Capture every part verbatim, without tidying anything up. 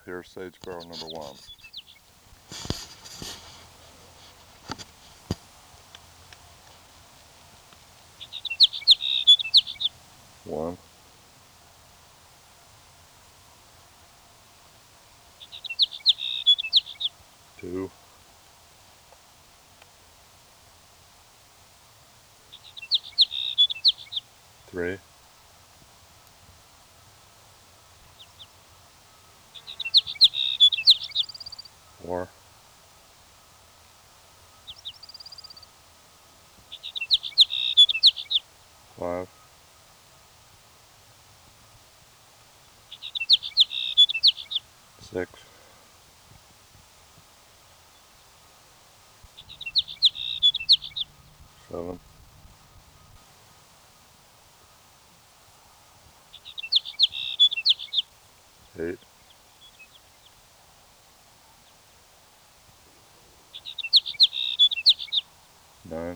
Here's sage grower number one. One. Two. Three. Four. Five. Six. Seven. Eight. Nine.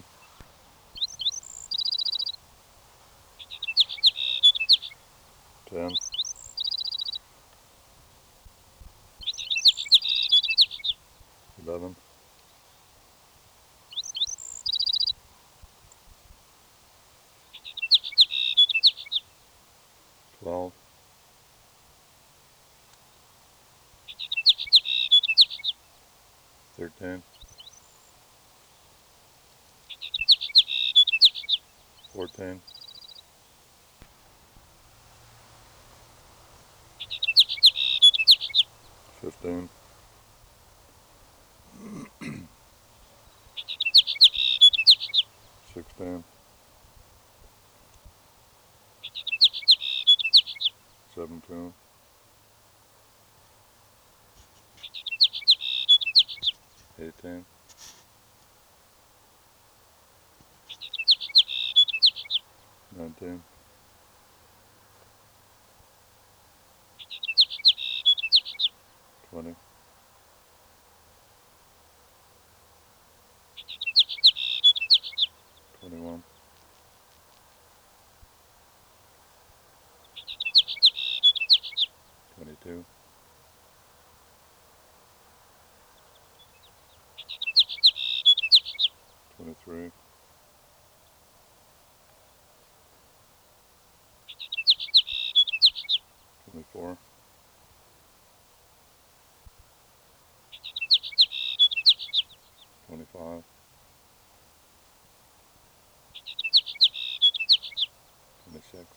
Ten. Eleven. Twelve. Thirteen. Fourteen. Fifteen. Sixteen. Seventeen. Eighteen. Nineteen. Twenty. Twenty-one. Twenty-two. Twenty-three. Twenty-four. Twenty-five. Twenty-six.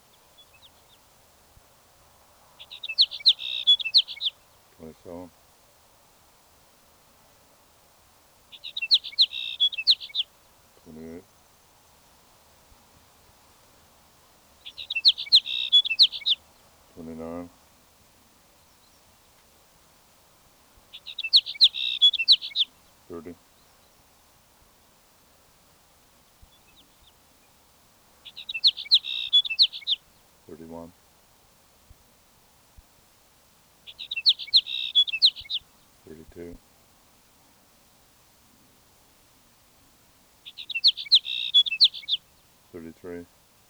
Twenty-seven. Twenty-eight. Twenty-nine. Thirty. Thirty-one. Thirty-two. Thirty-three.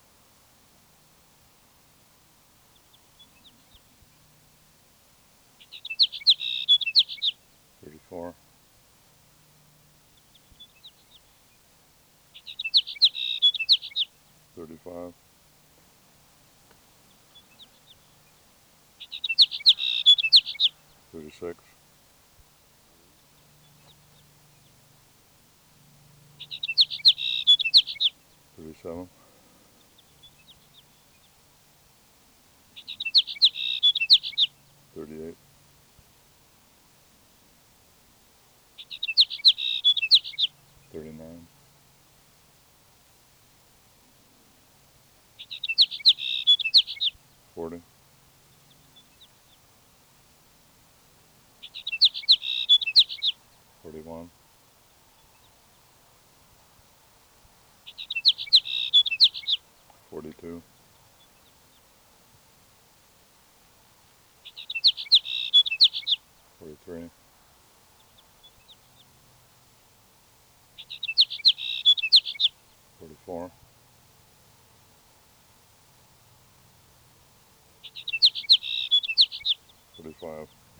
Thirty-four. Thirty-five. Thirty-six. Thirty-seven. Thirty-eight. Thirty-nine. Forty. Forty-one. Forty-two. Forty-three. Forty-four. Forty-five.